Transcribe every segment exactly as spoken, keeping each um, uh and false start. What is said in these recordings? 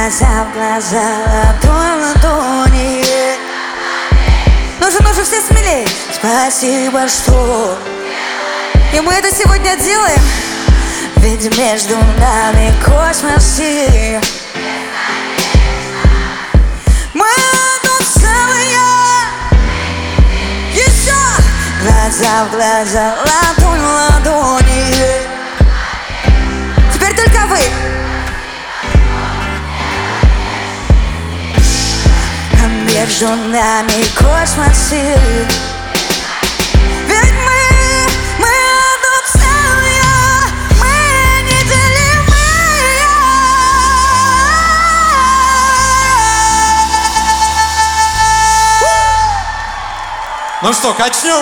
Глаза в глаза, ладонь в ладони. Ну же, ну же, все смелее. Спасибо, что и мы это сегодня делаем. Ведь между нами космос и мы одно целое. Еще! Глаза в глаза, ладонь в ладони. Теперь только вы. А между нами космос и ведь мы, мы одно целое, мы неделимые. Ну что, качнем?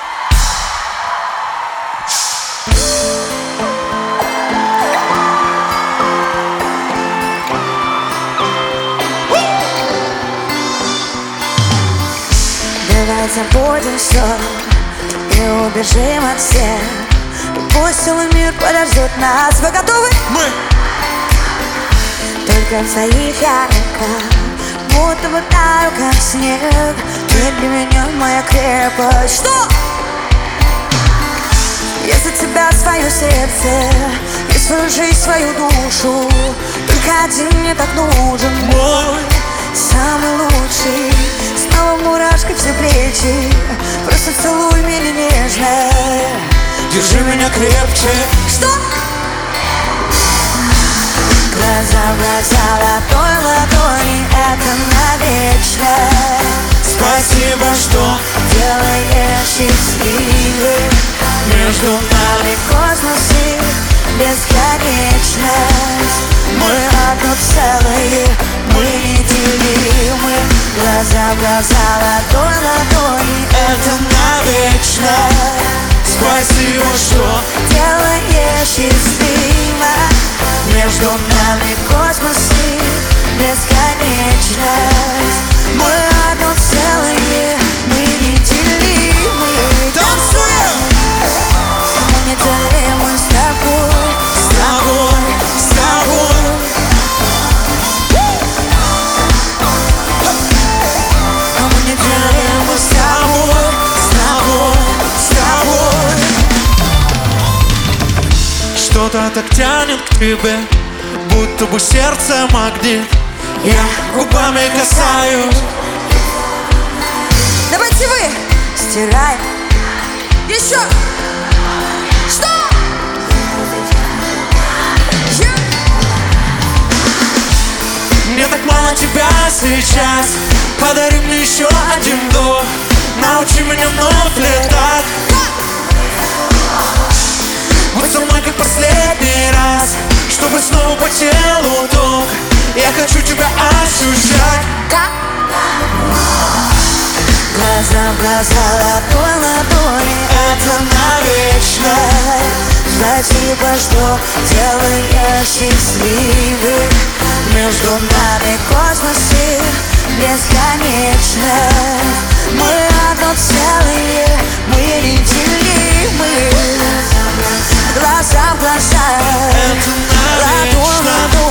Давай забудем все и убежим от всех. Пусть целый мир подождет нас. Вы готовы? Мы! Только в твоих я руках, будто бы таю, как снег. Ты для меня моя крепость. Что? Если тебя свое сердце и свою жизнь, свою душу, только один мне так нужен. Мой самый лучший. Снова мурашки все плечи. Просто целуй меня нежно. Держи меня крепче. Что? Глаза в глаза, ладонь в ладони. Это навечно. Спасибо, что делаешь счастливым. Между нами космос и бесконечность. Мы одно целое, мы неделимы. Глаза в глаза, ладонь в ладони. это навечно. Спасибо, что делаешь счастливо. Между нами космос и бесконечность. Мы одно целое, мы неделимы. танцуем! Мы неделимы с тобой, С тобой, с тобой. мы неделимы с тобой, С тобой, с тобой. Что-то так тянет к тебе, будто бы сердце магнит. Я губами касаюсь. Давайте вы стираем. Еще. Что? Я. Мне так мало тебя сейчас. Подари мне еще один вдох. Научи меня вновь летать. Будь со мной как последний раз, чтобы снова по телу ток. Я хочу тебя ощущать. Как? Глаза в глаза, ладонь в ладони. Это навечно. Спасибо, что делаешь счастливым. Между нами космос и бесконечность. Мы одно целое, мы неделимы. Глаза в глаза, Это ладонь в навечно. ладонь.